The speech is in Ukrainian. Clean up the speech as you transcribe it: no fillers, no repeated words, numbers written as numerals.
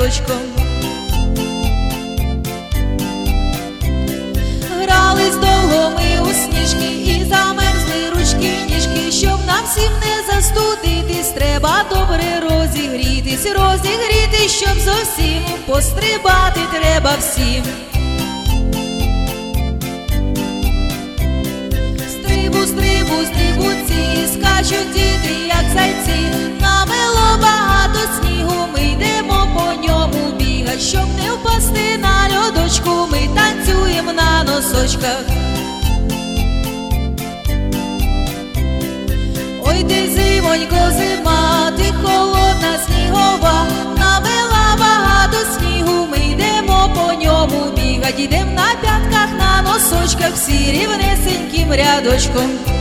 рядочком. Грались довго ми у сніжки і замерзли ручки, ніжки, щоб нам всім не застудитись, треба добре розігрітись, розігрітись, щоб зовсім пострибати треба всім. Стрибу, стрибу, стрибуці, скачуть діти, як зайці, намело багато снігу, ми йдемо по ньому бігать, щоб не впасти на льодочку, ми танцюємо на носочках. Ой ти, зимонько, зима, ти холодна, снігова, намела багато снігу, ми йдемо по ньому бігать, йдем на п'ятках, на носочках, всі рівнесеньким рядочком.